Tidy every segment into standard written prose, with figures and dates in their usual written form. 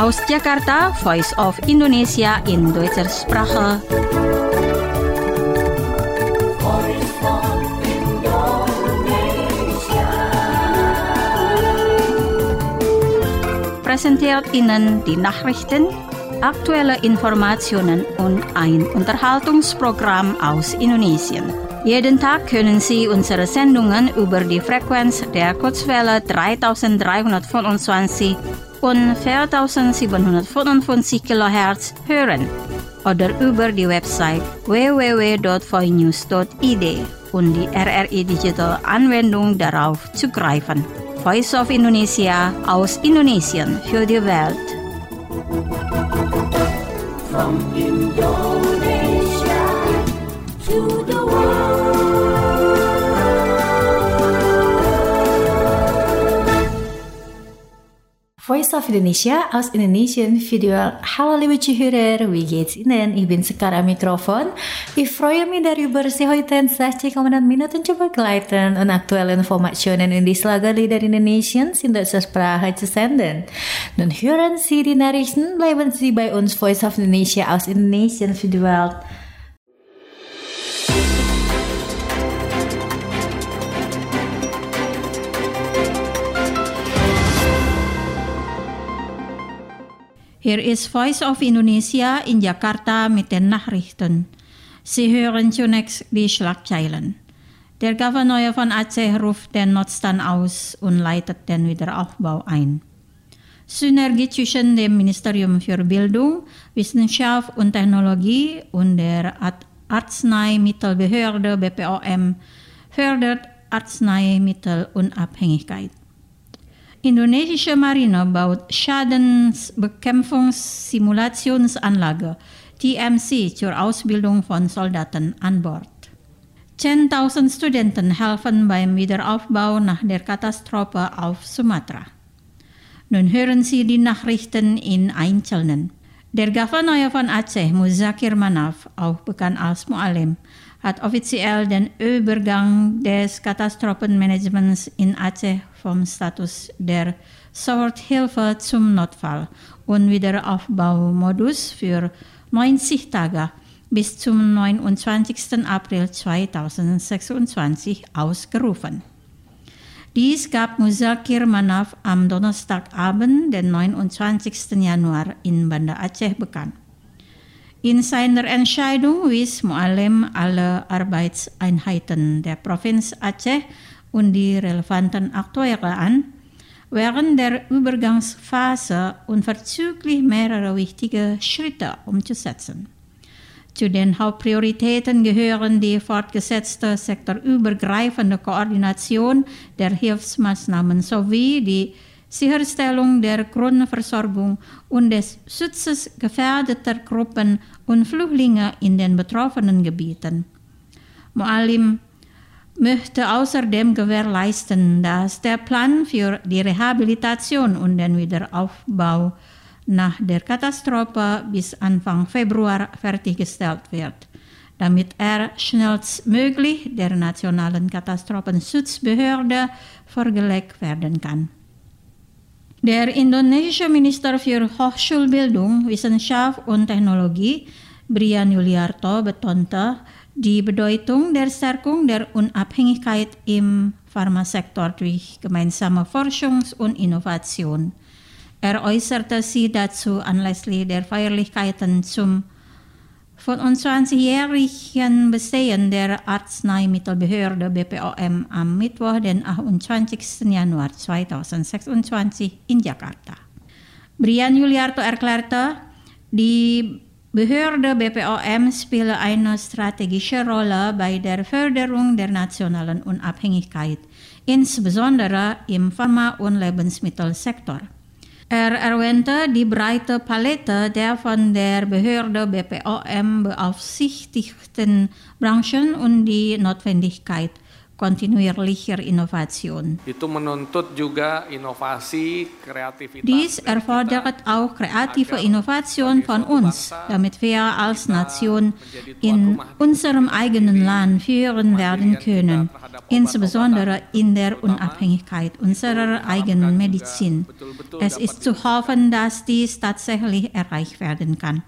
Aus Jakarta, Voice of Indonesia in deutscher Sprache. Präsentiert Ihnen die Nachrichten, aktuelle Informationen und ein Unterhaltungsprogramm aus Indonesien. Jeden Tag können Sie unsere Sendungen über die Frequenz der Kurzwelle 3325 und 4755 kHz hören oder über die Website www.voinews.id und die RRI Digital Anwendung darauf zugreifen. Voice of Indonesia aus Indonesien für die Welt. From Indonesia to the world. Voice of Indonesia aus Indonesian Video. Hallo liebe Zuhörer, wie geht's Ihnen? Ich bin sekarang am Mikrofon. Ich freue mich darüber, Sie heute 60 Minuten zu begleiten und aktuelle Informationen in die Schlagerlieder Indonesiens in deutscher Sprache zu senden. Nun hören Sie die Nachrichten, bleiben Sie bei uns Voice of Indonesia aus Indonesian für die Welt. Hier ist Voice of Indonesia in Jakarta mit den Nachrichten. Sie hören zunächst die Schlagzeilen. Der Gouverneur von Aceh ruft den Notstand aus und leitet den Wiederaufbau ein. Synergie zwischen dem Ministerium für Bildung, Wissenschaft und Technologie und der Arzneimittelbehörde BPOM fördert Arzneimittelunabhängigkeit. Indonesische Marine baut Schadensbekämpfungssimulationsanlage TMC zur Ausbildung von Soldaten an Bord. 10.000 Studenten helfen beim Wiederaufbau nach der Katastrophe auf Sumatra. Nun hören Sie die Nachrichten in Einzelnen. Der Gouverneur von Aceh, Muzakir Manaf, auch bekannt als Mualim, hat offiziell den Übergang des Katastrophenmanagements in Aceh vom Status der Soforthilfe zum Notfall- und Wiederaufbaumodus für 90 Tage bis zum 29. April 2026 ausgerufen. Dies gab Muzakir Manaf am Donnerstagabend, den 29. Januar in Banda Aceh bekannt. In seiner Entscheidung wies Mualim alle Arbeitseinheiten der Provinz Aceh und die relevanten Akteure an, während der Übergangsphase unverzüglich mehrere wichtige Schritte umzusetzen. Zu den Hauptprioritäten gehören die fortgesetzte sektorübergreifende Koordination der Hilfsmaßnahmen sowie die Sicherstellung der Grundversorgung und des Schutzes gefährdeter Gruppen und Flüchtlinge in den betroffenen Gebieten. Mualim möchte außerdem gewährleisten, dass der Plan für die Rehabilitation und den Wiederaufbau nach der Katastrophe bis Anfang Februar fertiggestellt wird, damit er schnellstmöglich der Nationalen Katastrophenschutzbehörde vorgelegt werden kann. Der indonesische Minister für Hochschulbildung, Wissenschaft und Technologie, Brian Yuliarto, betonte die Bedeutung der Stärkung der Unabhängigkeit im Pharmasektor durch gemeinsame Forschung und Innovation. Er äußerte sich dazu anlässlich der Feierlichkeiten zum 25-jährigen Bestehen der Arzneimittelbehörde BPOM am Mittwoch, den 28. Januar 2026 in Jakarta. Brian Yuliarto erklärte, die Behörde BPOM spiele eine strategische Rolle bei der Förderung der nationalen Unabhängigkeit, insbesondere im Pharma- und Lebensmittelsektor. Er erwähnte die breite Palette der von der Behörde BPOM beaufsichtigten Branchen und die Notwendigkeit, kontinuierlicher Innovation. Itu menuntut juga inovasi, kreativitas. Dies erfordert auch kreative Innovation von uns, damit wir als Nation in unserem eigenen Land führen werden können, insbesondere in der Unabhängigkeit unserer eigenen Medizin. Es ist zu hoffen, dass dies tatsächlich erreicht werden kann.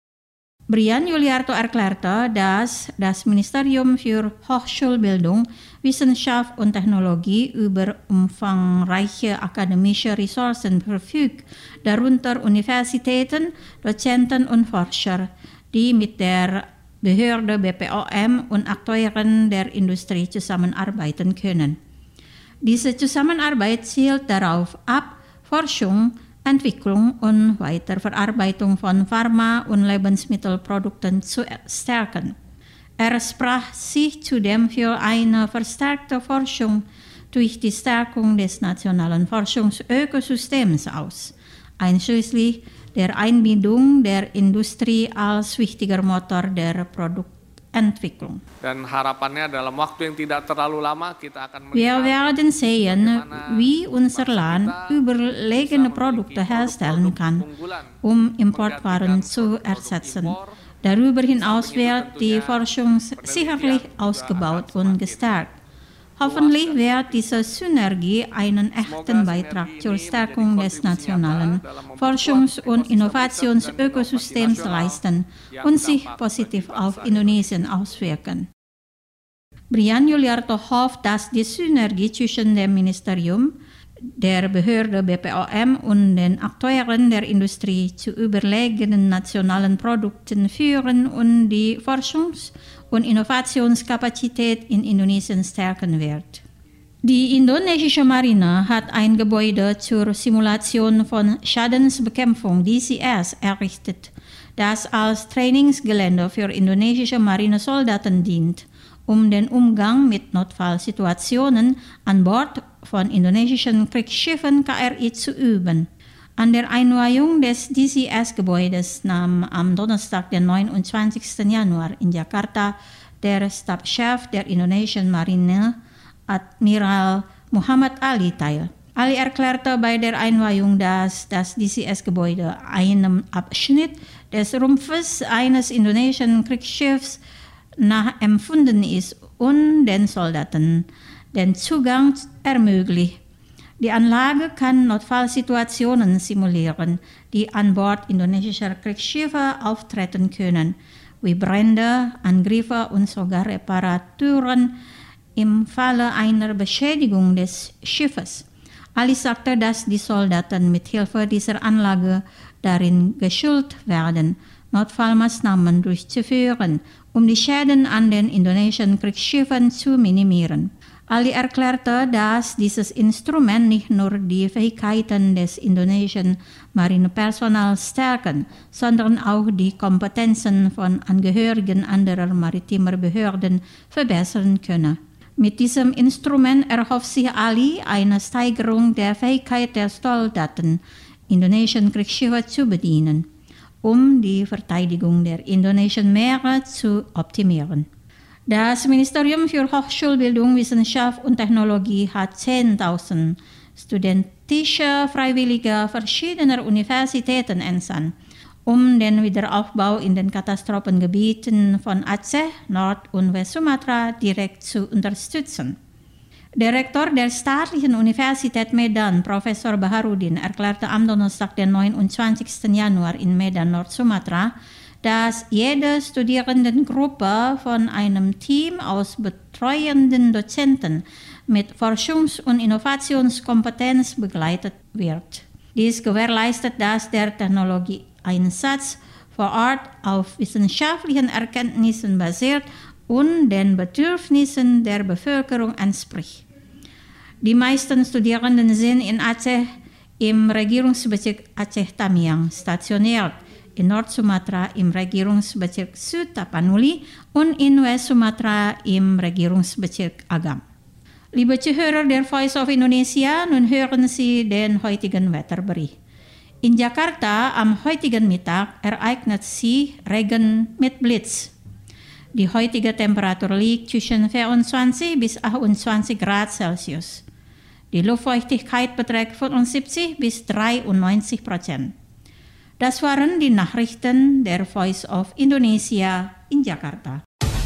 Brian Juliarto erklärte, dass das Ministerium für Hochschulbildung, Wissenschaft und Technologie über umfangreiche akademische Ressourcen verfügt, darunter Universitäten, Dozenten und Forscher, die mit der Behörde BPOM und Akteuren der Industrie zusammenarbeiten können. Diese Zusammenarbeit zielt darauf ab, Forschung, Entwicklung und Weiterverarbeitung von Pharma- und Lebensmittelprodukten zu stärken. Er sprach sich zudem für eine verstärkte Forschung durch die Stärkung des nationalen Forschungsökosystems aus, einschließlich der Einbindung der Industrie als wichtiger Motor der Produktentwicklung. Dan harapannya dalam waktu yang tidak terlalu lama kita akan Wir melihat werden sehen, wie unser Land überlegene Produkte herstellen kann, Importwaren zu ersetzen. Darüber hinaus wird die Forschung sicherlich ausgebaut und gestärkt. Hoffentlich wird diese Synergie einen echten Beitrag zur Stärkung des nationalen Forschungs- und Innovationsökosystems leisten und sich positiv auf Indonesien auswirken. Brian Juliarto hofft, dass die Synergie zwischen dem Ministerium, der Behörde BPOM und den Akteuren der Industrie zu überlegenen nationalen Produkten führen und die Forschungs- und Innovationskapazität in Indonesien stärken wird. Die indonesische Marine hat ein Gebäude zur Simulation von Schadensbekämpfung DCS errichtet, das als Trainingsgelände für indonesische Marinesoldaten dient, um den Umgang mit Notfallsituationen an Bord von indonesischen Kriegsschiffen KRI zu üben. An der Einweihung des DCS-Gebäudes nahm am Donnerstag, den 29. Januar in Jakarta, der Stabschef der indonesischen Marine, Admiral Muhammad Ali, teil. Ali erklärte bei der Einweihung, dass das DCS-Gebäude einem Abschnitt des Rumpfes eines indonesischen Kriegsschiffs nachempfunden ist und den Soldaten den Zugang ermöglicht. Die Anlage kann Notfallsituationen simulieren, die an Bord indonesischer Kriegsschiffe auftreten können, wie Brände, Angriffe und sogar Reparaturen im Falle einer Beschädigung des Schiffes. Ali sagte, dass die Soldaten mit Hilfe dieser Anlage darin geschult werden, Notfallmaßnahmen durchzuführen, um die Schäden an den indonesischen Kriegsschiffen zu minimieren. Ali erklärte, dass dieses Instrument nicht nur die Fähigkeiten des indonesischen Marinepersonals stärken, sondern auch die Kompetenzen von Angehörigen anderer maritimer Behörden verbessern könne. Mit diesem Instrument erhofft sich Ali eine Steigerung der Fähigkeit der Soldaten, indonesischen Kriegsschiffe zu bedienen, um die Verteidigung der indonesischen Meere zu optimieren. Das Ministerium für Hochschulbildung, Wissenschaft und Technologie hat 10.000 studentische Freiwillige verschiedener Universitäten entsandt, um den Wiederaufbau in den Katastrophengebieten von Aceh, Nord- und West-Sumatra direkt zu unterstützen. Der Rektor der staatlichen Universität Medan, Professor Baharudin, erklärte am Donnerstag, den 29. Januar in Medan, Nord-Sumatra, dass jede Studierendengruppe von einem Team aus betreuenden Dozenten mit Forschungs- und Innovationskompetenz begleitet wird. Dies gewährleistet, dass der Technologieeinsatz vor Ort auf wissenschaftlichen Erkenntnissen basiert und den Bedürfnissen der Bevölkerung entspricht. Die meisten Studierenden sind in Aceh im Regierungsbezirk Aceh Tamiang stationiert, in Nord-Sumatra im Regierungsbezirk Sud Tapanuli und in West-Sumatra im Regierungsbezirk Agam. Liebe Zuhörer der Voice of Indonesia, nun hören Sie den heutigen Wetterbericht. In Jakarta am heutigen Mittag ereignet sich Regen mit Blitz. Die heutige Temperatur liegt zwischen 24 bis 28 Grad Celsius. Die Luftfeuchtigkeit beträgt 75 bis 93%. Das waren die Nachrichten der Voice of Indonesia in Jakarta.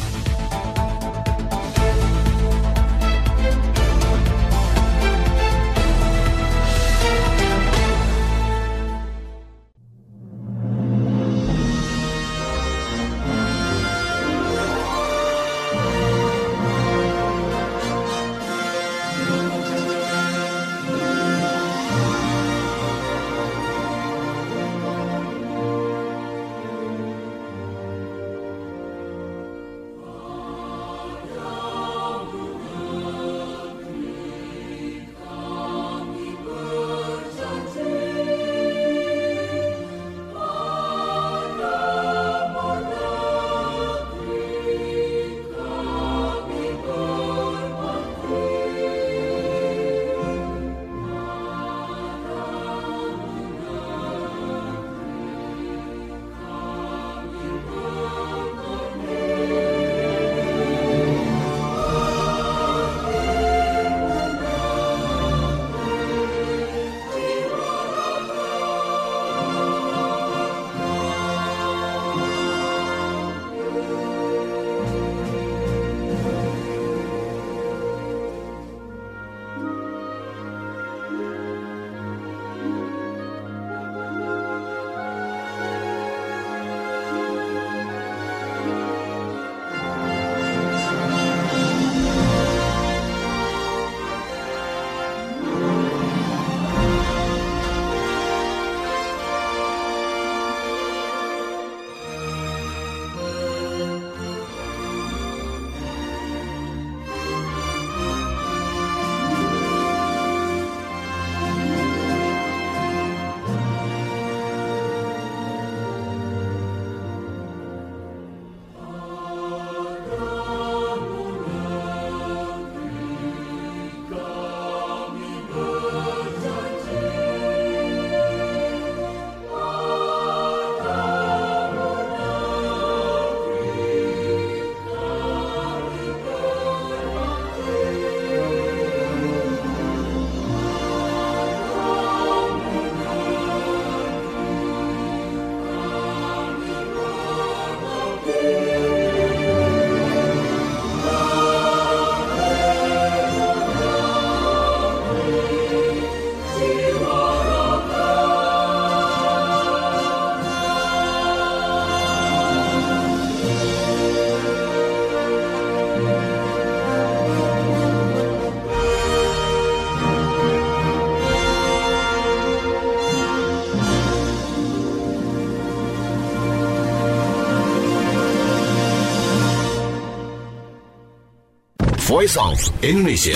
Voice of Indonesia.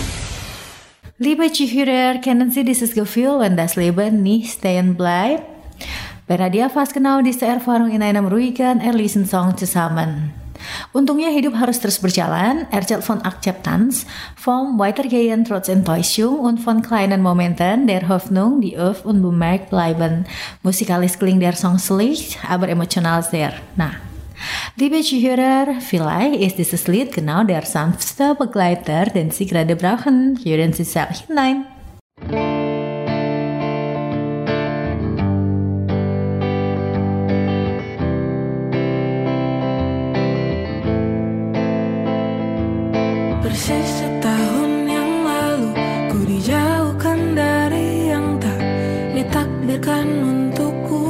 Liebe Zuhörer, kennen Sie dieses Gefühl, wenn das Leben nicht stehen bleibt? Beradia fast genau diese Erfahrung in einem ruhigen, erlesen Song zusammen. Untungnya hidup harus terus berjalan, erzählt von Akzeptanz, vom Weitergehen trotz Enttäuschung und von kleinen Momenten der Hoffnung, die auf unbemerkt bleiben. Musikalisch klingt der Song schlicht, aber emotional sehr. Nah, liebe Zuhörer, vielleicht ist dieses Lied genau der sanfteste Begleiter, den Sie gerade brauchen. Hören Sie selbst hinein. Persis setahun yang lalu ku dijauhkan dari yang tak ditakdirkan untukku.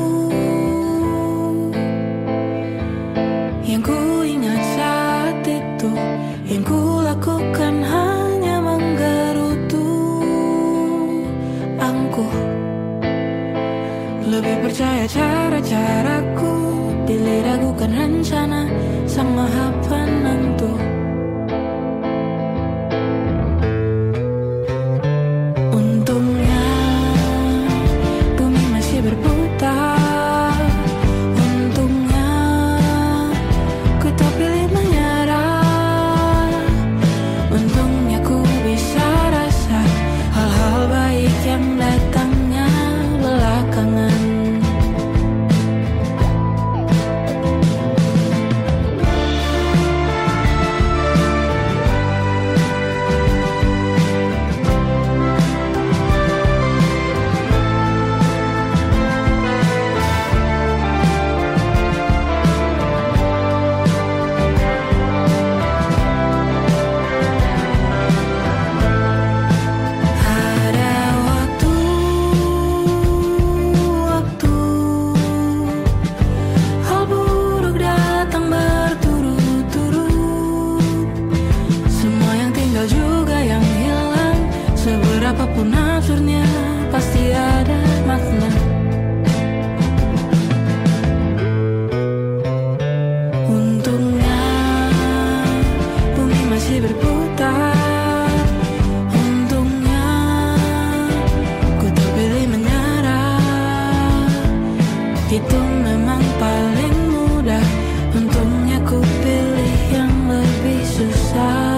Yang ku ingat saat itu, yang ku lakukan hanya menggerutu angkuh. Lebih percaya cara-caraku, pilih ragukan rencana Sang Maha Penentu. kembali berputar. Untungnya ku terpilih menyerah. Itu memang paling mudah. Untungnya ku pilih yang lebih susah.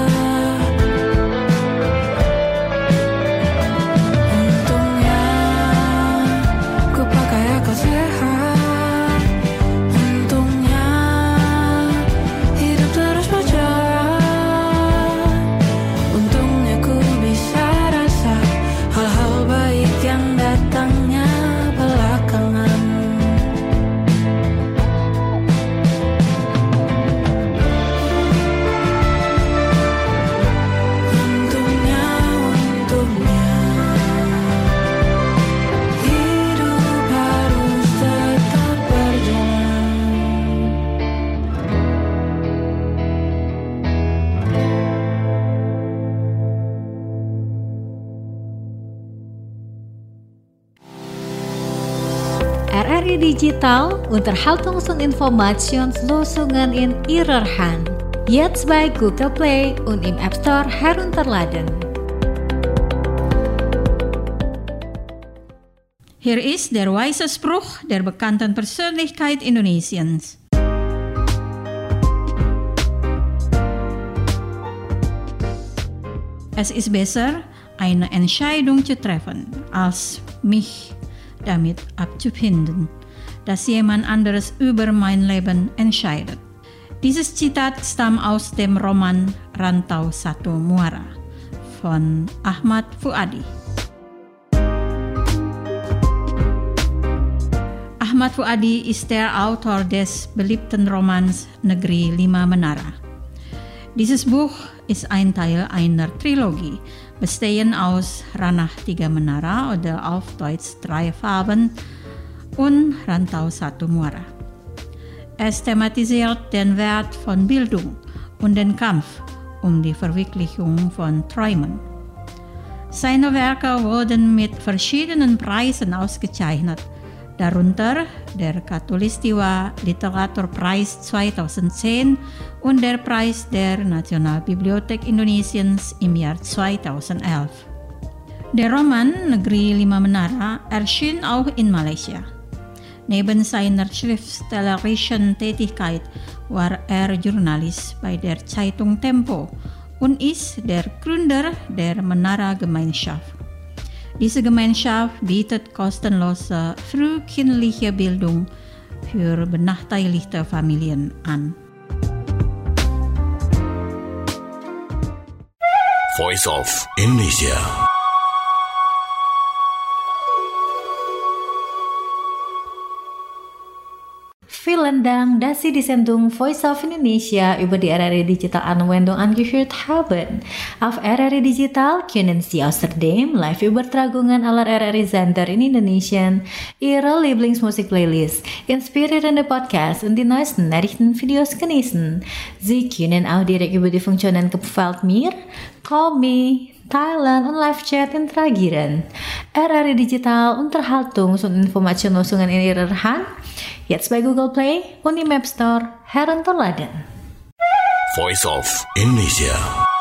RRI Digital unterhaltungsun informationslösungen in ihrer Hand. Jetzt bei Google Play und im App Store herunterladen. Hier ist der weise Spruch der bekannten Persönlichkeit Indonesiens. Es ist besser, eine Entscheidung zu treffen, als mich damit abzufinden, dass jemand anderes über mein Leben entscheidet. Dieses Zitat stammt aus dem Roman Rantau Satu Muara von Ahmad Fuadi. Ahmad Fuadi ist der Autor des beliebten Romans Negeri Lima Menara. Dieses Buch ist ein Teil einer Trilogie, bestehend aus Ranah Tiga Menara oder auf Deutsch Drei Farben und Rantau Satu Muara. Es thematisiert den Wert von Bildung und den Kampf um die Verwirklichung von Träumen. Seine Werke wurden mit verschiedenen Preisen ausgezeichnet, darunter der Katulistiwa Literaturpreis 2010 und der Preis der Nationalbibliothek Indonesiens im Jahr 2011. Der Roman Negeri Lima Menara erschien auch in Malaysia. Neben seiner schriftstellerischen Tätigkeit war er Journalist bei der Zeitung Tempo und ist der Gründer der Menara-Gemeinschaft. Diese Gemeinschaft bietet kostenlose frühkindliche Bildung für benachteiligte Familien an. Voice of Indonesia. Vielen Dank, dass Sie die Sendung Voice of Indonesia über die RRI Digital Anwendung angehört haben. Auf RRI Digital können Sie außerdem Live-Übertragungen aller RRI-Sender in Indonesien, Ihre Lieblingsmusik-Playlist, inspirierende Podcasts und die neuesten Nachrichtenvideos genießen. Sie können auch direkt über die Funktionen Gefällt mir, Call Me, Thailand und Live-Chat interagieren. RRI Digital Unterhaltungs- und Informationslösungen in Ihrer Hand. Jetzt bei Google Play und im App Store herunterladen. Voice of Indonesia.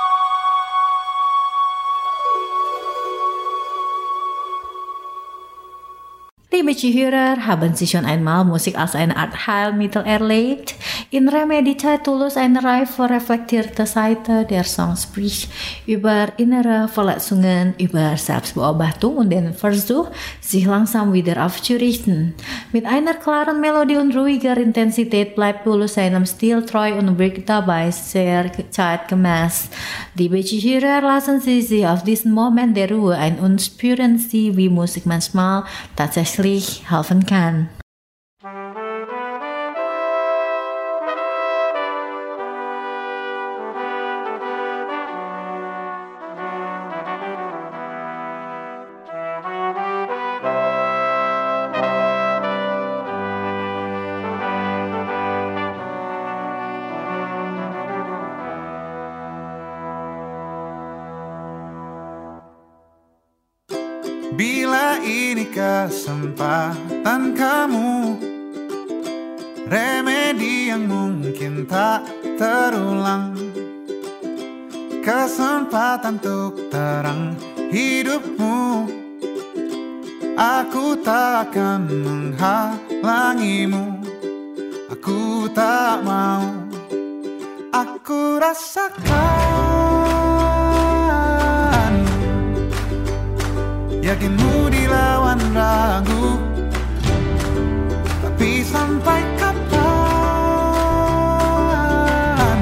Liebe Zuhörer, haben Sie schon einmal Musik als eine Art Heilmittel erlebt? In Remedy-Zeit Tulus eine reife, reflektierte Seite der Song spricht über innere Verletzungen, über Selbstbeobachtung und den Versuch, sich langsam wieder aufzurichten. Mit einer klaren Melodie und ruhiger Intensität bleibt Tulus seinem Stil treu und wirkt dabei sehr zeitgemäß. Liebe Zuhörer, lassen Sie sich auf diesen Moment der Ruhe ein und spüren Sie, wie Musik manchmal tatsächlich helfen kann. Bila ini kesempatan kamu, remedi yang mungkin tak terulang. kesempatan untuk terang hidupmu. Aku tak akan menghalangimu, aku tak mau. Aku rasakan yakinmu dilawan ragu, tapi sampai kapan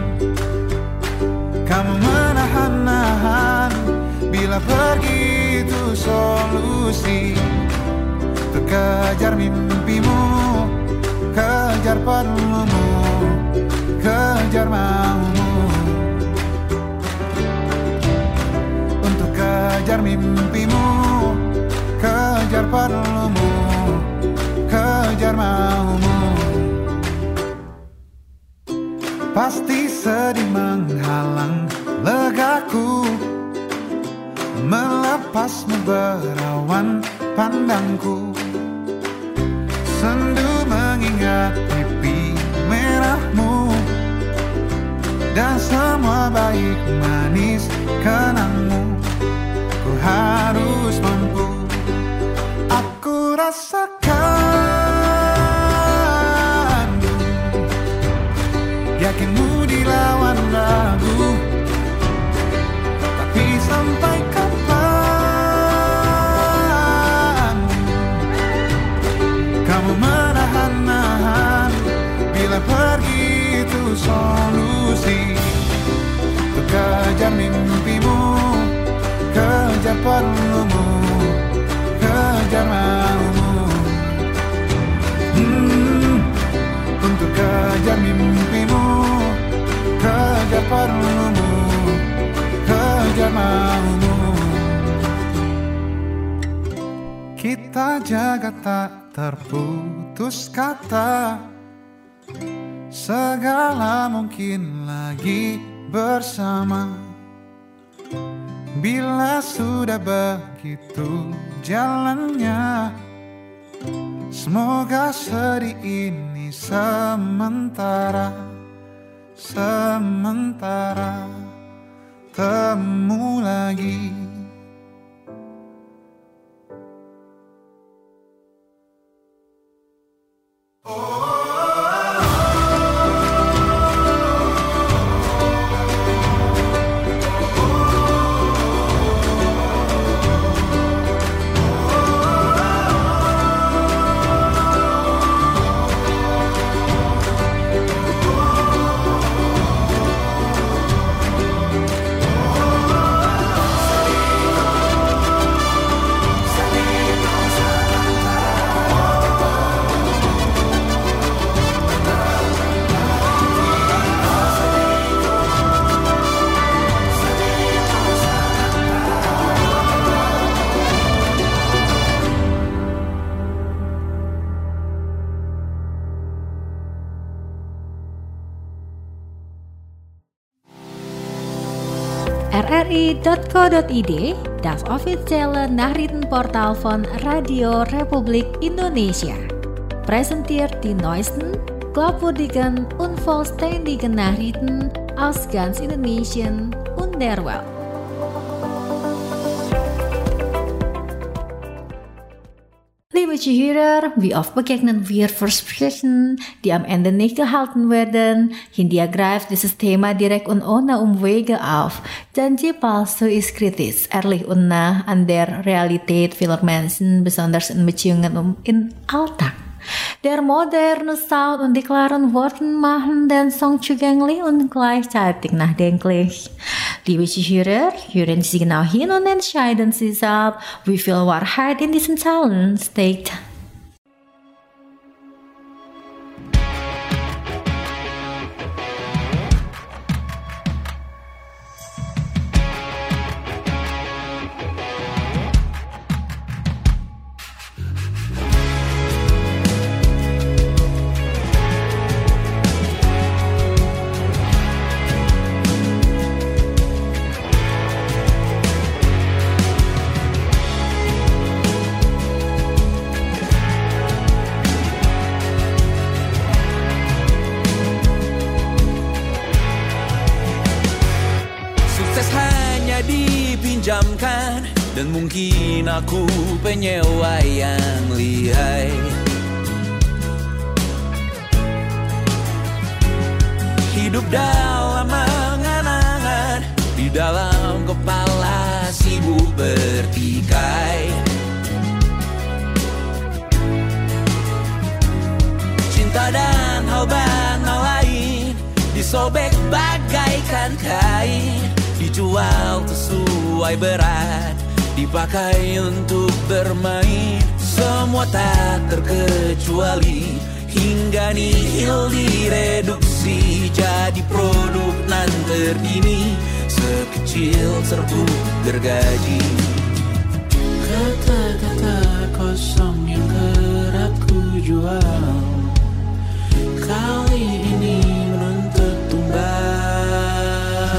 kamu menahan-nahan? Bila pergi itu solusi untuk kejar mimpimu, kejar perlumu, kejar maumu. Untuk kejar mimpimu, kejar perlumu, kejar maumu. Pasti sedih menghalang legaku, melepasmu berawan pandangku. Sendu mengingat pipi merahmu dan semua baik manis kenangmu. Ku harus mampu, aku rasakan yakinmu dilawan ragu, tapi sampai kapan kamu menahan-nahan? Bila pergi itu solusi untuk kejar mimpimu, kejar perlumu, kejar maumu. Untuk kejar mimpimu, kejar perlumu, kejar maumu. Kita jaga tak terputus kata, segala mungkin lagi bersama. Bila sudah begitu jalannya, semoga sedih ini sementara, sementara. Temu lagi. rri.co.id, das officiële nachrichtenportaal van Radio Republik Indonesia, presenteert die neuesten, glaubwürdigen und vollständigen Nachrichten aus ganz Indonesien und der Welt. Liebe Zuhörer, wie oft begegnen wir Versprechen, die am Ende nicht gehalten werden? Hindia greift dieses Thema direkt und ohne Umwege auf. Janji palsu ist kritisch, ehrlich und nah an der Realität vieler Menschen, besonders in Beziehungen und im Alltag. Der moderne Sound und die klaren Worten machen den Song zugänglich und gleichzeitig nachdenklich. Liebe Zuhörer, hören Sie genau hin und entscheiden Sie selbst, wie viel Wahrheit in diesen Zeilen steckt. dipinjamkan, dan mungkin aku penyewa yang lihai. Hidup dalam angan-angan, di dalam kepala sibuk bertikai. Cinta dan hal banal lain disobek bagaikan kain, dijual sesuai berat, dipakai untuk bermain. Semua tak terkecuali hingga nihil direduksi jadi produk nan terdini, sekecil serbuk gergaji. Kata-kata kosong yang kerap ku jual kali ini menuntut tumbal.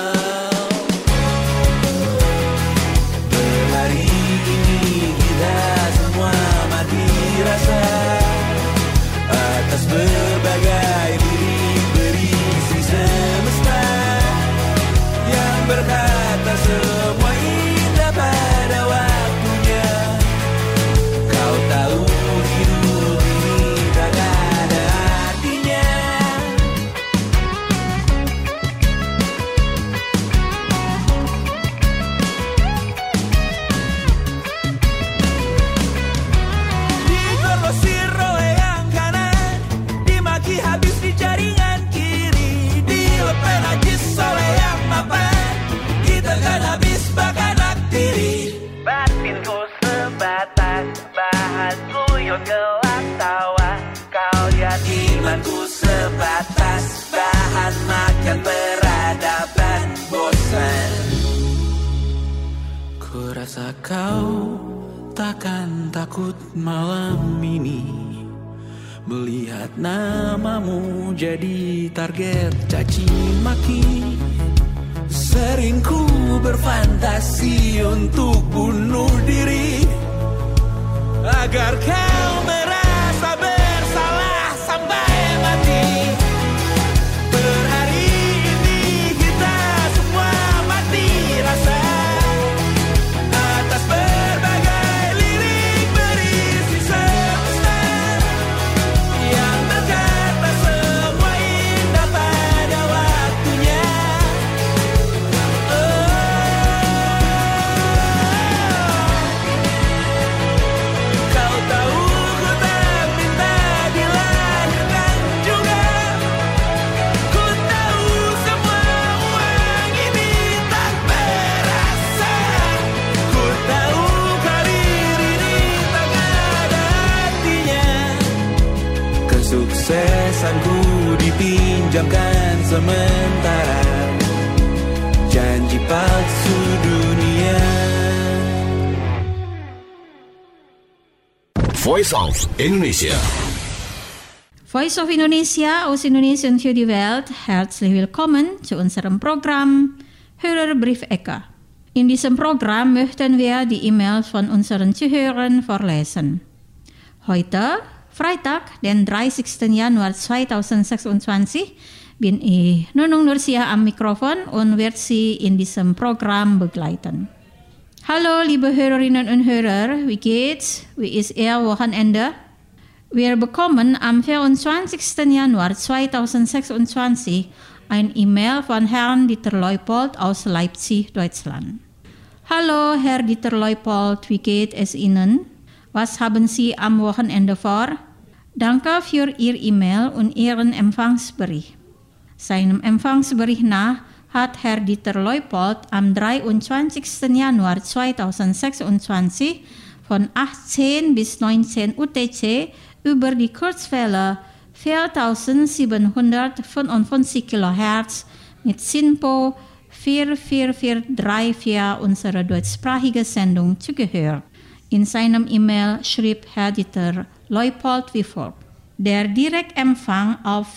Hari ini kita semua mati rasa atas berbagai lirik berisi semesta yang berkata semua indah pada waktunya. Kau tahu hidup ini tak ada artinya. Digrosir oleh yang kanan, dimaki habis di jaringan kiri, dilepen najis oleh yang mapan, ditekan habis bakal naktiri. Batinku sebatas bahan guyon gelap tawa, kau lihat imanku sebatas bahan makan peradaban bosan. Ku rasa kau takkan takut malam ini melihat namamu jadi target caci maki. Sering ku berfantasi untuk bunuh diri agar kau merasa bersalah sampai mati. Per hari ini kita semua mati rasa atas berbagai lirik berisi semesta yang berkata semua indah pada waktunya. Kau tahu ku tak minta dilahirkan juga. Ku tahu semua uang ini tak berasa. Ku tahu karir ini tak ada artinya. Kesuksesanku dipinjamkan sementara, janji palsu dunia. Voice of Indonesia. Voice of Indonesia aus Indonesien für die Welt. Herzlich willkommen zu unserem Programm Hörerbriefecke. In diesem Programm möchten wir die E-Mails von unseren Zuhörern vorlesen. Heute, Freitag, den 30. Januar 2026, bin ich Nunung Nursia am Mikrofon und werde Sie in diesem Programm begleiten. Hallo liebe Hörerinnen und Hörer, wie geht's? Wie ist Ihr Wochenende? Wir bekommen am 24. Januar 2026 ein E-Mail von Herrn Dieter Leupold aus Leipzig, Deutschland. Hallo Herr Dieter Leupold, wie geht es Ihnen? Was haben Sie am Wochenende vor? Danke für Ihr E-Mail und Ihren Empfangsbericht. Seinem Empfangsbericht nach hat Herr Dieter Leupold am 23. Januar 2026 von 18 bis 19 UTC über die Kurzwelle 4755 kHz mit SINPO 44434 unsere deutschsprachige Sendung zugehört. In seinem E-Mail schrieb Herr Dieter Leupold wie folgt: Der Direktempfang auf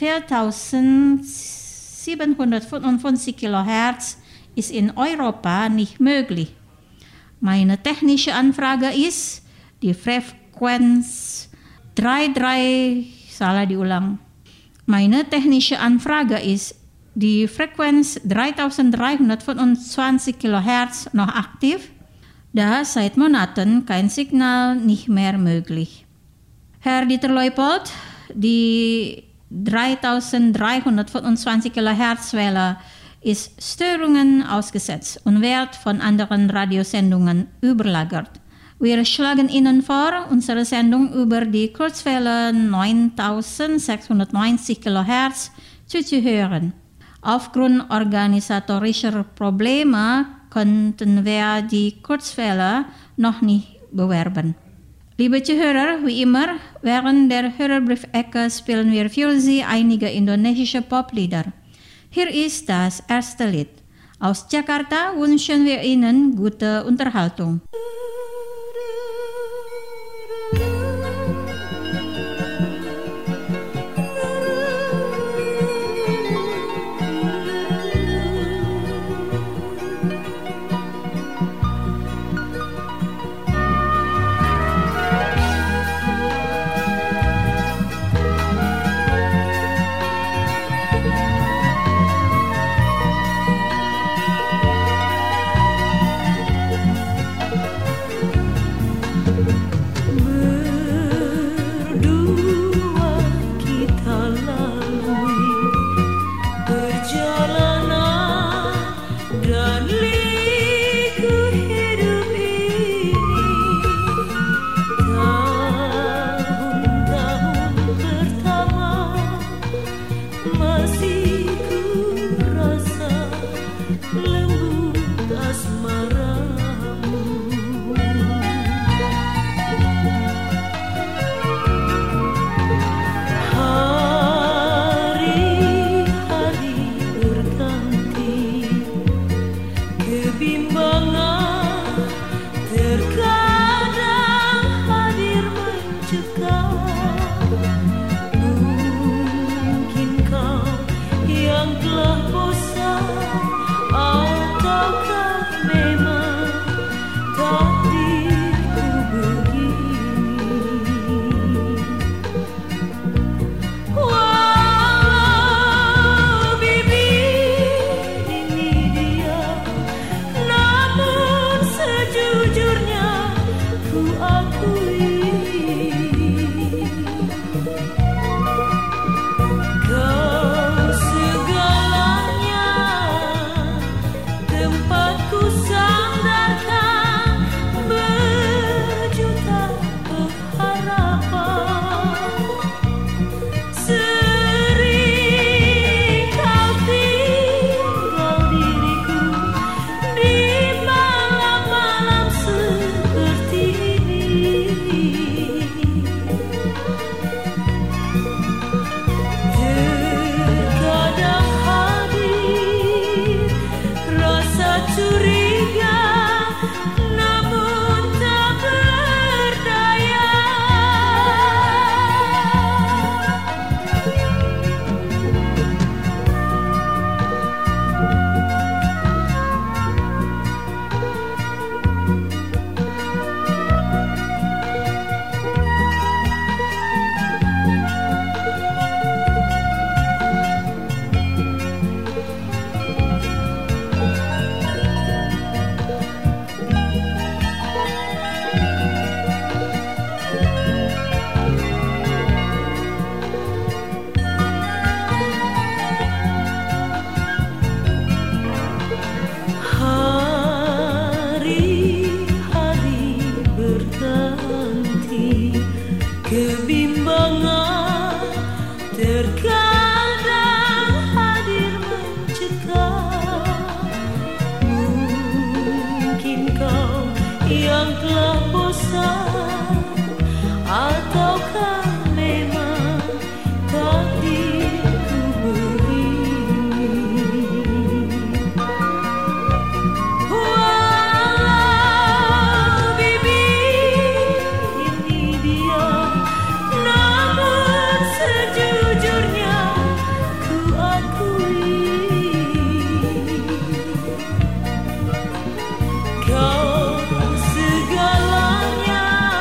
4755 kHz ist in Europa nicht möglich. Meine technische Anfrage ist die Frequenz 33, Meine technische Anfrage ist die Frequenz 3325 kHz noch aktiv, da seit Monaten kein Signal nicht mehr möglich. Herr Dieter Leupold, die 3325 kHz Welle ist Störungen ausgesetzt und wird von anderen Radiosendungen überlagert. Wir schlagen Ihnen vor, unsere Sendung über die Kurzwelle 9690 kHz zuzuhören. Aufgrund organisatorischer Probleme konnten wir die Kurzwelle noch nicht bewerben. Liebe Zuhörer, wie immer, während der Hörerbriefecke spielen wir für Sie einige indonesische Poplieder. Hier ist das erste Lied. Aus Jakarta wünschen wir Ihnen gute Unterhaltung. Kau segalanya.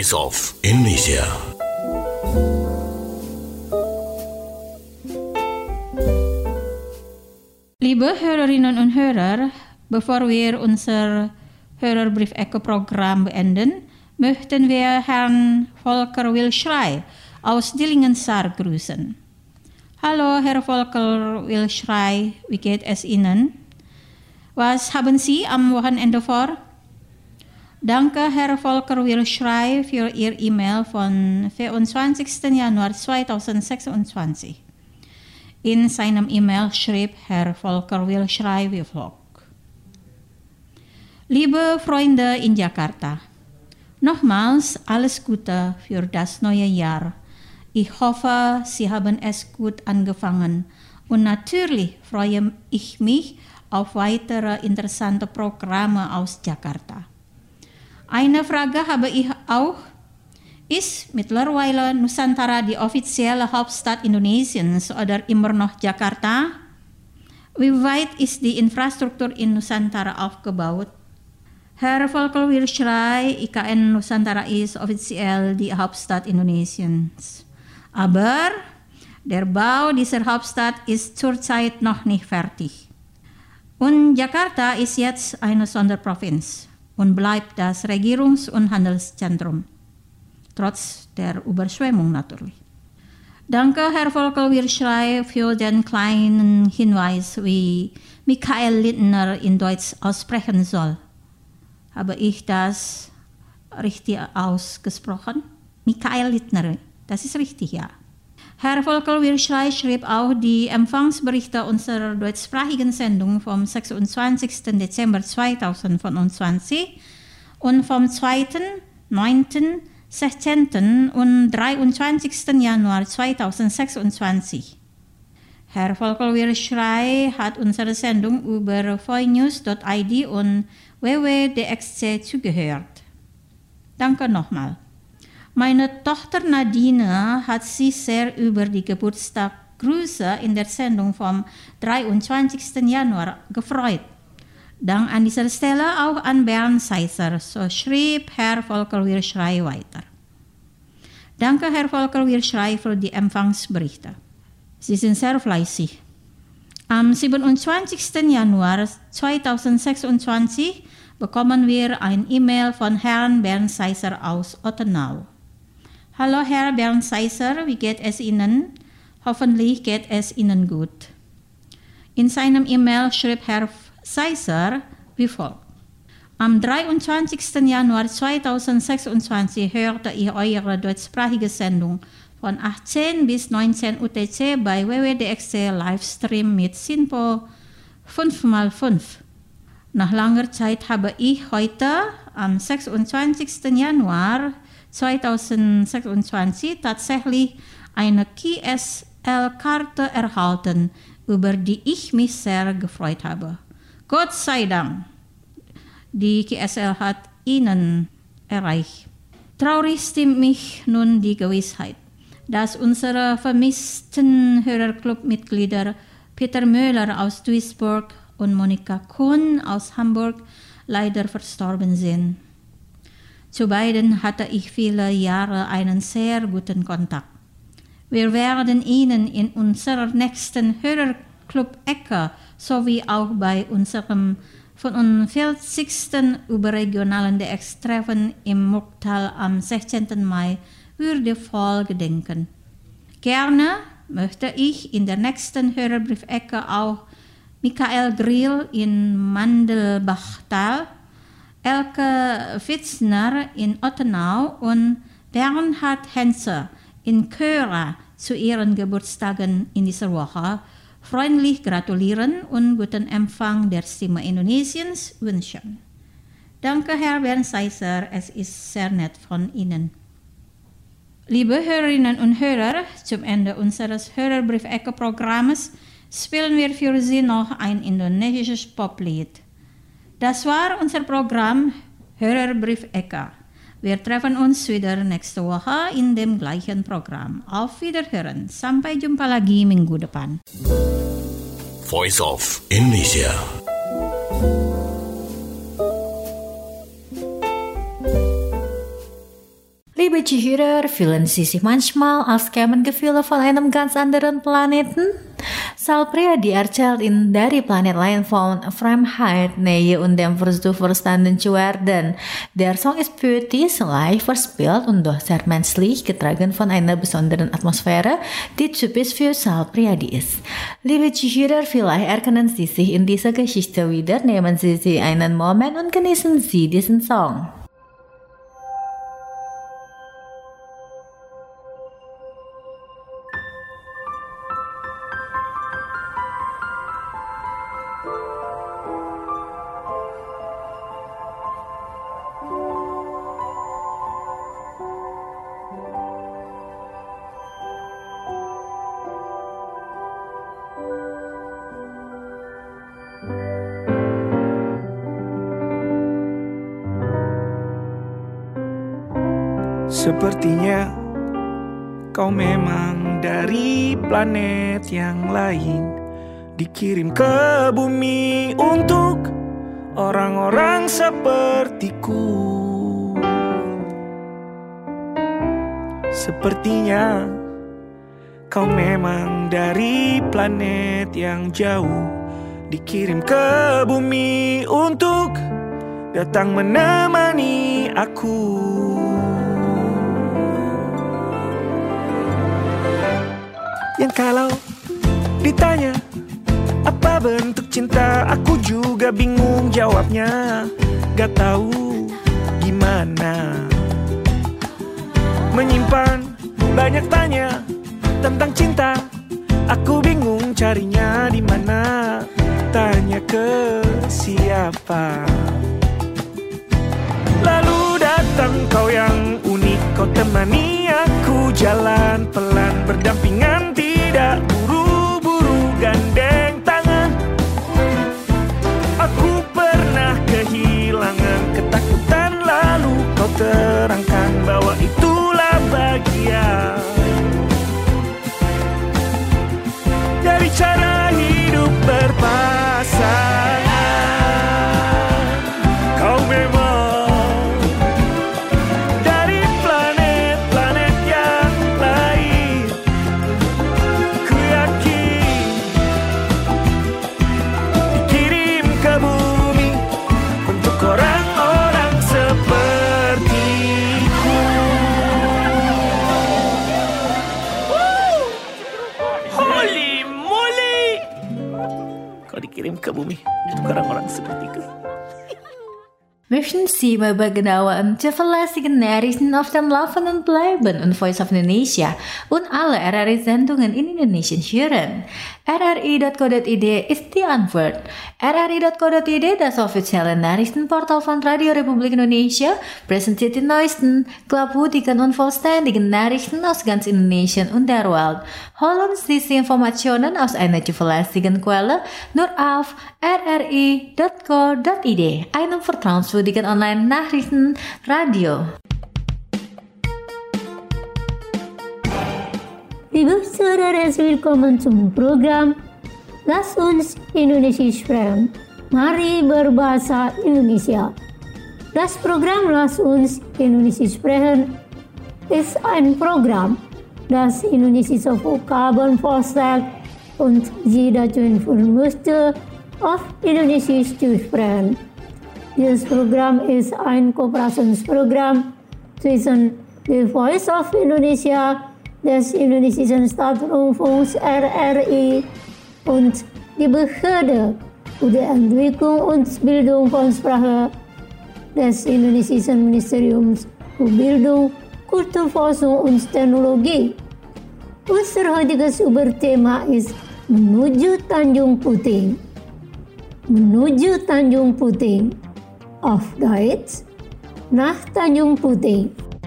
Voice of Indonesia. Liebe Hörerinnen und Hörer, bevor wir unser Hörerbrief-Echo-Programm beenden, möchten wir Herrn Volker Wilschrei aus Dillingen-Saar grüßen. Hallo, Herr Volker Wilschrei, wie geht es Ihnen? Was haben Sie am Wochenende vor? Danke, Herr Volker Wilschrei, für Ihr E-Mail von 24. Januar 2026. In seinem E-Mail schrieb Herr Volker Wilschrei wie folgt. Liebe Freunde in Jakarta, nochmals alles Gute für das neue Jahr. Ich hoffe, Sie haben es gut angefangen und natürlich freue ich mich auf weitere interessante Programme aus Jakarta. Eine Frage habe ich auch. Ist mittlerweile Nusantara die offizielle Hauptstadt Indonesiens oder immer noch Jakarta? Wie weit ist die Infrastruktur in Nusantara aufgebaut? Herr Volker Wilschrei, IKN Nusantara ist offiziell die Hauptstadt Indonesiens. Aber der Bau dieser Hauptstadt ist zurzeit noch nicht fertig. Und Jakarta ist jetzt eine Sonderprovinz und bleibt das Regierungs- und Handelszentrum. Trotz der Überschwemmung natürlich. Danke, Herr Volker Wilschrei, für den kleinen Hinweis, wie Michael Lindner in Deutsch aussprechen soll. Habe ich das richtig ausgesprochen? Michael Lindner, das ist richtig, ja. Herr Volker Wilschrei schrieb auch die Empfangsberichte unserer deutschsprachigen Sendung vom 26. Dezember 2025 und vom 2., 9., 16. und 23. Januar 2026. Herr Volker Wilschrei hat unsere Sendung über voinews.id und www.dxc zugehört. Danke nochmal. Meine Tochter Nadine hat sich sehr über die Geburtstagsgrüße in der Sendung vom 23. Januar gefreut. Dank an dieser Stelle auch an Bernd Seisser, so schrieb Herr Volker Wilschrei weiter. Danke, Herr Volker Wilschrei, für die Empfangsberichte. Sie sind sehr fleißig. Am 27. Januar 2026 bekommen wir ein E-Mail von Herrn Bernd Seisser aus Ottenau. Hallo Herr Bernd Seisser, wie geht es Ihnen? Hoffentlich geht es Ihnen gut. In seinem E-Mail schrieb Herr Seisser wie folgt. Am 23. Januar 2026 hörte ich eure deutschsprachige Sendung von 18 bis 19 UTC bei www.dxc Livestream mit SINPO 5x5. Nach langer Zeit habe ich heute, am 26. Januar 2026, tatsächlich eine KSL-Karte erhalten, über die ich mich sehr gefreut habe. Gott sei Dank, die KSL hat Ihnen erreicht. Traurig stimmt mich nun die Gewissheit, dass unsere vermissten Hörerclub-Mitglieder Peter Möller aus Duisburg und Monika Kuhn aus Hamburg leider verstorben sind. Zu beiden hatte ich viele Jahre einen sehr guten Kontakt. Wir werden Ihnen in unserer nächsten Hörerclub-Ecke sowie auch bei unserem 45. überregionalen DX-Treffen im Murgtal am 16. Mai würdevoll gedenken. Gerne möchte ich in der nächsten Hörerbriefecke auch Michael Grill in Mandelbachtal, Elke Fitzner in Ottenau und Bernhard Henze in Köra zu ihren Geburtstagen in dieser Woche freundlich gratulieren und guten Empfang der Stimme Indonesiens wünschen. Danke, Herr Bernd Seisser, es ist sehr nett von Ihnen. Liebe Hörerinnen und Hörer, zum Ende unseres Hörerbrief-Ecke-Programmes spielen wir für Sie noch ein indonesisches Poplied. Das war unser Programm Hörerbrief-Ecke. Wir treffen uns wieder nächste Woche in dem gleichen Programm. Auf Wiederhören. Sampai jumpa lagi minggu depan. Voice of Indonesia. Lieve Zuhörer, vielen Sie sich manchmal als Gefühle von einem ganz anderen Planeten? Salpria die erzählt in dari planet lain von Fremdheit, Nähe und dem Versuch verstanden zu werden. Der Song ist poetisch, leicht verspielt und doch sehr menschlich, getragen von einer besonderen Atmosphäre, die typisch für Salpria ist. Liebe Zuhörer, vielleicht erkennen Sie sich in dieser Geschichte wieder, nehmen Sie sich einen Moment und genießen Sie diesen Song. Sepertinya kau memang dari planet yang lain, dikirim ke bumi untuk orang-orang sepertiku. Sepertinya kau memang dari planet yang jauh, dikirim ke bumi untuk datang menemani aku. Yang kalau ditanya apa bentuk cinta, aku juga bingung jawabnya. Gak tahu gimana menyimpan banyak tanya tentang cinta. Aku bingung carinya di mana, tanya ke siapa. Lalu datang kau yang unik, kau temani aku jalan pelan berdampingan, tidak buru-buru gandeng tangan. Aku pernah kehilangan ketakutan, lalu kau terangkan bahwa itulah bagian dari cara hidup berpasangan. Kau memang dari planet-planet yang lain. Ku yakin dikirim ke bumi untuk orang-orang sepertiku. Holy moly! Kau dikirim ke bumi untuk orang-orang sepertiku. Möchten Sie mal genauer zuverlässige Nachrichten auf dem Laufenden bleiben und Voice of Indonesia und alle RRI-Sendungen in Indonesian hören? RRI.co.id ist die Antwort. RRI.co.id, das offizielle Nachrichtenportal von Radio Republik Indonesia, präsentiert die neuesten, glaubwürdigen und vollständigen Nachrichten aus ganz Indonesien und der Welt. Holen Sie diese Informationen aus einer zuverlässigen Quelle nur auf rri.co.id, einem vertrauenswürdigen Online-Nachrichtenradio. Liebe Zuhörer, herzlich willkommen zum Programm Lass uns Indonesisch sprechen. Mari berbahasa Indonesia. Das Programm Lass uns Indonesisch sprechen ist ein Programm, das indonesische Vokabeln vorstellt und Sie dazu informieren möchte, auf Indonesisch zu sprechen. Dieses Programm ist ein Kooperationsprogramm zwischen The Voice of Indonesia, des indonesischen Staatsrundfunks RRI und die Behörde für die Entwicklung und Bildung von Sprache des indonesischen Ministeriums für Bildung, Kulturforschung und Technologie. Unser heutiges Überthema ist Menuju Tanjung Puting. Menuju Tanjung Puting. Auf Deutsch, nach Tanjung Puting.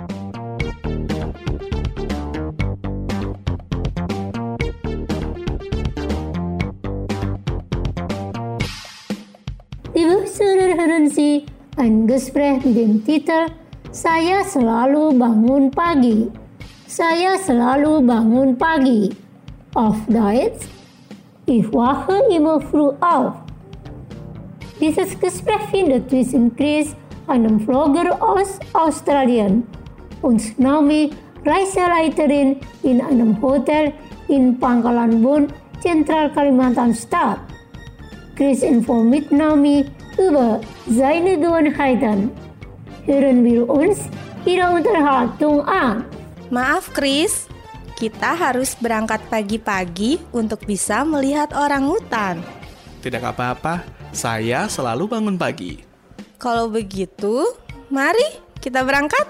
Liebe Zuhörer, hören Sie ein Gespräch mit dem Titel Saya selalu bangun pagi. Saya selalu bangun pagi. Auf Deutsch, ich wache immer früh auf. Dieses Gespräch findet zwischen Chris, einem Vlogger aus Australien, Uns Naomi Reiseleiterin in einem Hotel in Pangkalan Bun, Zentral Kalimantan Stadt. Chris informiert Naomi über seine Gewohnheiten. Hören wir uns ihre Unterhaltung an. Maaf Chris, kita harus berangkat pagi-pagi untuk bisa melihat orangutan. Tidak apa-apa, saya selalu bangun pagi. Kalau begitu, mari kita berangkat.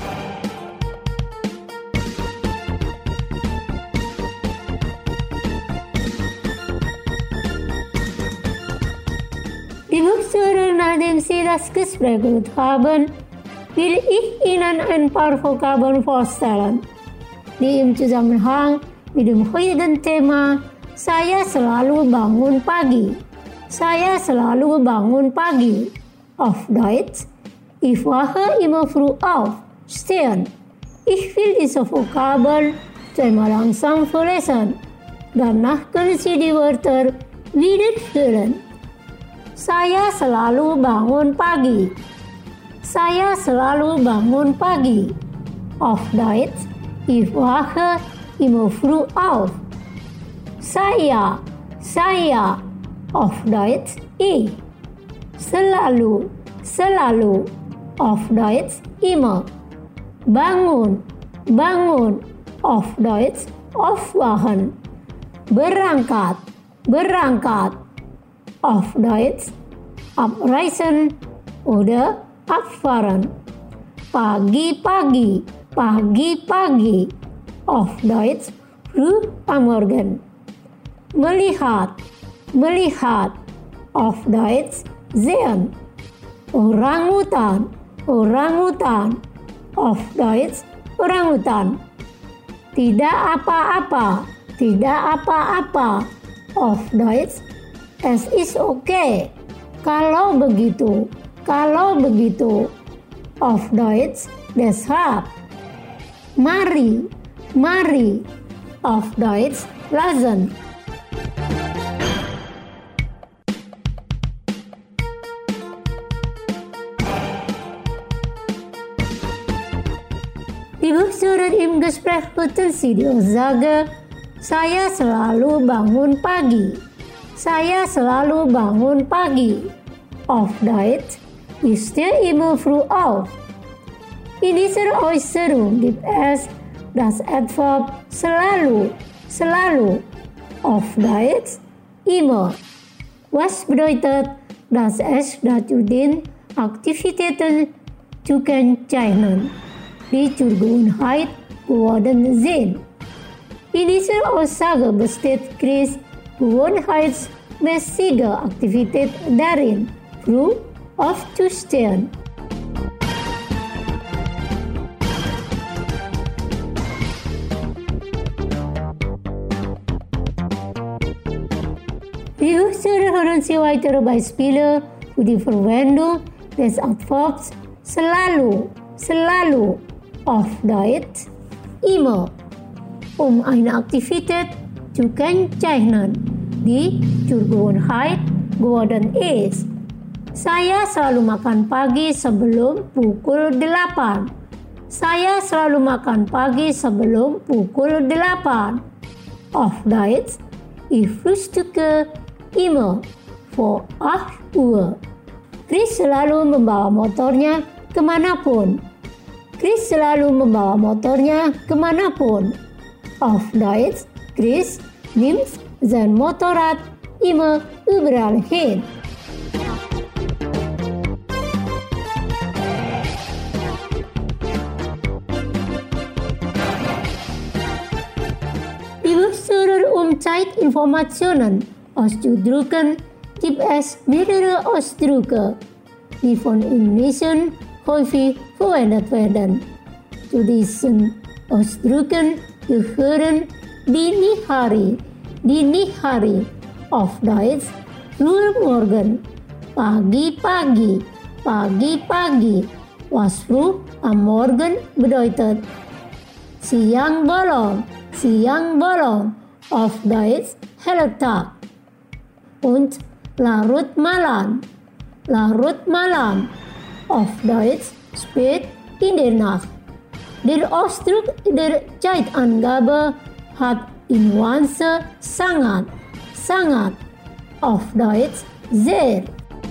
Liebe Zuhörer, nachdem Sie das Gespräch gehört haben, will ich Ihnen ein paar Vokabeln vorstellen, die im Zusammenhang mit dem heutigen Thema Saya selalu bangun pagi. Saya selalu bangun pagi. Auf Deutsch, ich wache immer früh auf, stehen. Ich will diese Vokabeln zweimal langsam vorlesen. Danach können Sie die Wörter wiederholen. Saya selalu bangun pagi. Saya selalu bangun pagi. Auf Deutsch, ich wache immer früh auf. Saya. Auf Deutsch, ich. Selalu. Auf Deutsch, immer. Bangun. Auf Deutsch, aufwachen. Berangkat. Auf Deutsch, abreisen oder abfahren. Pagi-pagi. Auf Deutsch, früh am Morgen. Melihat. Auf Deutsch, sehen. Orangutan. Auf Deutsch, orangutan. Tidak apa-apa. Auf Deutsch, es ist okay. Kalau begitu. Auf Deutsch, deshalb. Mari. Auf Deutsch, lassen. Liebe Zuhörer, im Gespräch hörten Sie die Aussage, saya selalu bangun pagi. Saya selalu bangun pagi. Auf Deutsch, ich stehe immer früh auf. In dieser Äußerung gibt es das Adverb selalu. Auf Deutsch, immer. Was bedeutet, dass es dazu dient, Aktivitäten zu kennzeichnen, die zur Gewohnheit geworden sind. In dieser Aussage besteht Chris gewohnheitsmäßige Aktivität darin, früh aufzustehen. Wir hören Sie weitere Beispiele für die Verwendung des Adverbs selalu. Auf Deutsch, immer. Eine Aktivität zu kennzeichnen, die zur Gewohnheit geworden ist. Saya selalu makan pagi sebelum pukul 8. Saya selalu makan pagi sebelum pukul 8. Auf Deutsch, ich frühstücke immer vor 8 Uhr. Chris selalu membawa motornya kemanapun. Auf Deutsch, Chris nimmt sein Motorrad immer überall hin. Liebe Zuhörer, Zeitinformationen auszudrücken, gibt es mehrere Ausdrücke, die von Indonesiern häufig verwendet werden. Zu diesen Ausdrücken gehören dini hari, auf Deutsch früher Morgen, pagi-pagi, was früh am Morgen bedeutet. Siang bolong, auf Deutsch heller Tag. Und larut malam, auf Deutsch spät in der Nacht. Der Ausdruck der Zeitangabe hat in Nuance sangat, sangat, auf Deutsch sehr.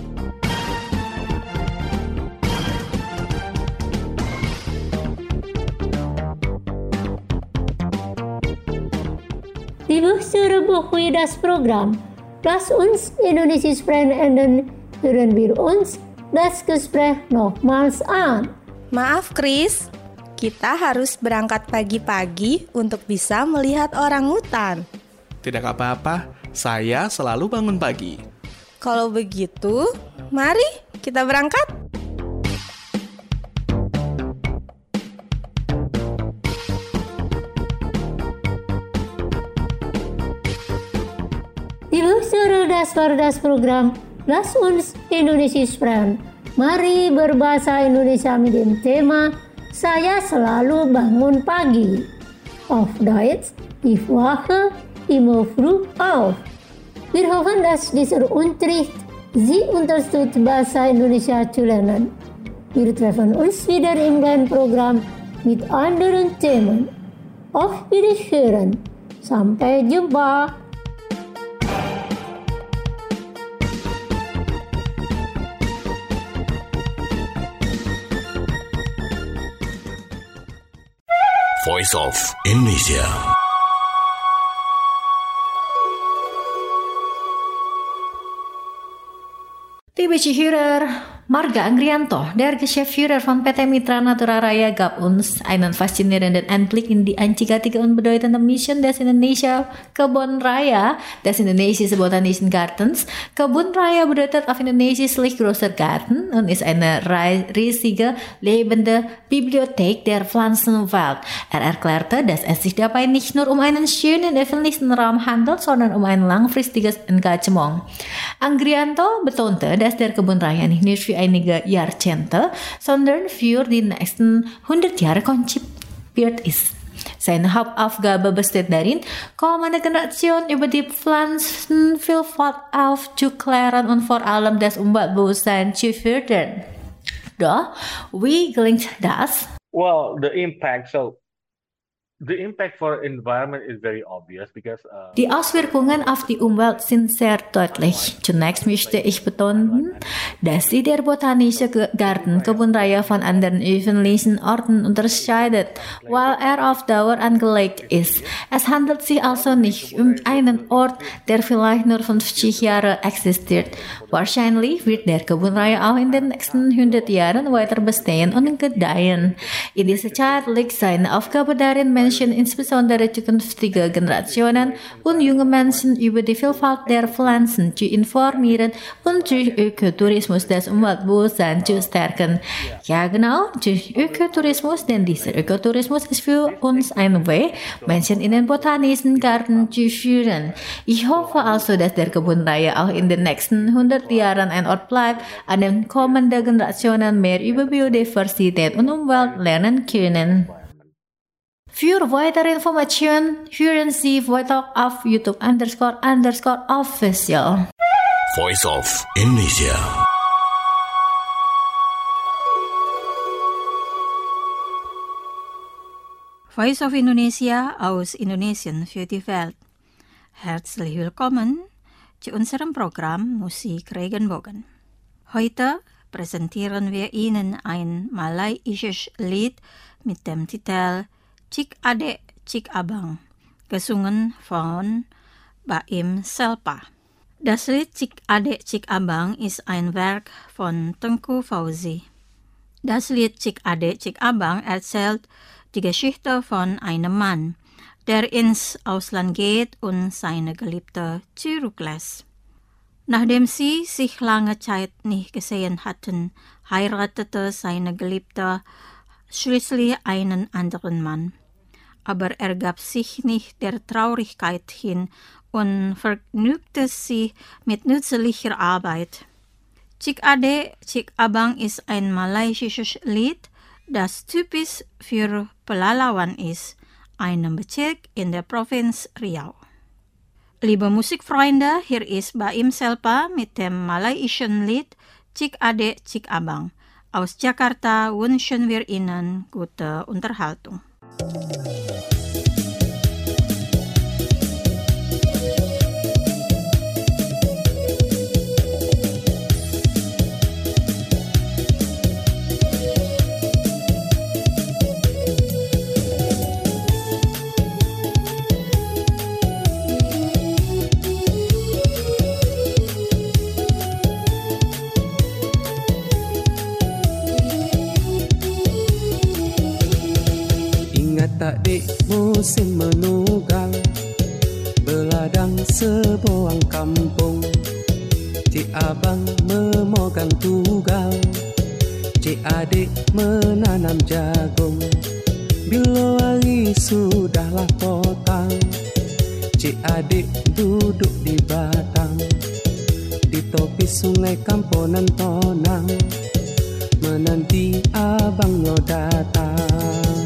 Liebe Hörer, das Programm. Lass uns Indonesia sprechen und dann hören wir uns das Gespräch nochmals an. Maaf Chris, kita harus berangkat pagi-pagi untuk bisa melihat orangutan. Tidak apa-apa, saya selalu bangun pagi. Kalau begitu, mari kita berangkat. Liebe Hörer, das war das Programm. Lass uns Indonesia sprechen. Mari berbahasa Indonesia mit dem Thema Saya selalu bangun pagi. Auf Deutsch, ich wache immer früh auf. Wir hoffen, dass dieser Unterricht Sie unterstützt, Bahasa Indonesia zu lernen. Wir treffen uns wieder im neuen Programm mit anderen Themen. Auf Wiederhören. Sampai jumpa. Voice of Indonesia. Liebe Zuhörer, Marga Angrianto, der Geschäftsführer von PT Mitra Natura Raya, gab uns einen faszinierenden Einblick in die einzigartige und bedeutende Mission des Indonesia Kebun Raya, des Indonesischen Botanischen Gartens. Kebun Raya bedeutet auf Indonesisch großer Garten und ist eine riesige, lebende Bibliothek der Pflanzenwelt. Er erklärte, dass es sich dabei nicht nur um einen schönen öffentlichen Raum handelt, sondern um ein langfristiges Engagement. Angrianto betonte, dass der Kebun Raya nicht nur für einige Jahrzehnte, sondern für die nächsten 100 Jahre konzipiert ist. Seine Hauptaufgabe besteht darin, kommende Generationen über die Pflanzenvielfalt aufzuklären und vor allem das Umweltbewusstsein zu fördern. Doch, wie gelingt das? Well, the impact for environment is very obvious because Die Auswirkungen auf die Umwelt sind sehr deutlich. Zunächst möchte ich betonen, dass sich der botanische Garten Kebun Raya von anderen öffentlichen Orten unterscheidet, weil er auf Dauer angelegt ist. Es handelt sich also nicht um einen Ort, der vielleicht nur 50 Jahre existiert. Wahrscheinlich wird der Kebun Raya auch in den nächsten 100 Jahren weiter bestehen und gedeihen. In dieser Zeit liegt seine Aufgabe darin, Menschen, insbesondere zukünftige Generationen und junge Menschen über die Vielfalt der Pflanzen zu informieren und durch Ökotourismus das Umweltbewusstsein zu stärken. Ja genau, durch Ökotourismus, denn dieser Ökotourismus ist für uns ein Weg, Menschen in den botanischen Garten zu führen. Ich hoffe also, dass der Kebun Raya auch in den nächsten 100 Jahren ein Ort bleibt, an dem kommende Generationen mehr über Biodiversität und Umwelt lernen können. Für weitere Informationen hören Sie Voitalk auf YouTube__official. Voice of Indonesia. Voice of Indonesia aus Indonesien für die Welt. Herzlich willkommen zu unserem Programm Musik Regenbogen. Heute präsentieren wir Ihnen ein malaysisches Lied mit dem Titel Cik Adek Cik Abang, gesungen von Baim Selpa. Das Lied Cik Adek Cik Abang ist ein Werk von Tengku Fauzi. Das Lied Cik Adek Cik Abang erzählt die Geschichte von einem Mann, der ins Ausland geht und seine Geliebte zurücklässt. Nachdem sie sich lange Zeit nicht gesehen hatten, heiratete seine Geliebte schließlich einen anderen Mann. Aber er gab sich nicht der Traurigkeit hin und vergnügte sich mit nützlicher Arbeit. Cik Adek Cik Abang ist ein malaysisches Lied, das typisch für Pelalawan ist, einem Bezirk in der Provinz Riau. Liebe Musikfreunde, hier ist Baim Selpa mit dem malaysischen Lied Cik Adek Cik Abang Aus Jakarta wünschen wir Ihnen gute Unterhaltung. Tak di musim menugal, beladang sebuang kampung. Cik abang memegang tugal, cik adik menanam jagung. Bila hari sudahlah potang, cik adik duduk di batang, di topi sungai Kamponan Tonang, menanti abangnya datang.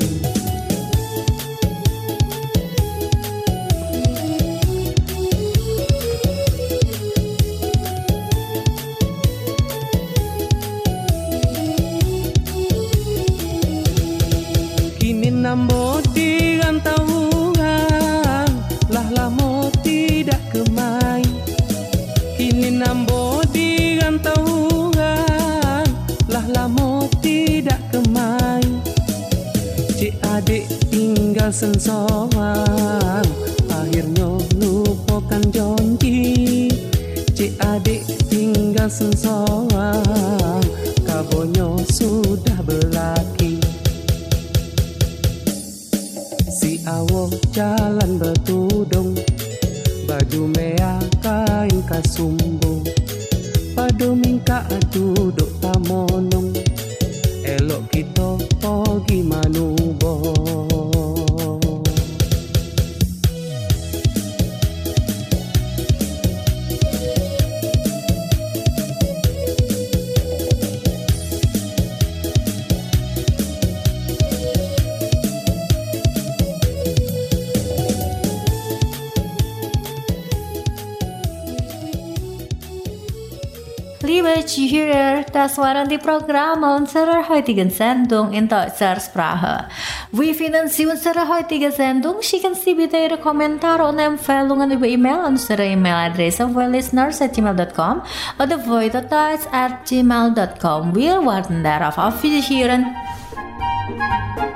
Nambo di rantauan, lah lama tidak kemai. Kini nambo di rantauan, lah lama tidak kemai. Cik adik tinggal sensoang, akhirnya lupakan janji. Cik adik tinggal sensoang, kabonyo sudah berlaki. Awo jalan bertudung, baju merah kain kasumbung, padu mingka duduk tamonong, elok kita pergi manubo. Liebe Zuhörer, das waren die Programme unserer heutigen Sendung in deutscher Sprache. Wie finden Sie unsere heutige Sendung? Schicken Sie bitte Ihre Kommentare und Empfehlungen über E-Mail an unsere E-Mail-Adresse voilisteners@gmail.com oder voice.deutsch@gmail.com. Wir warten darauf. Auf Wiederhören.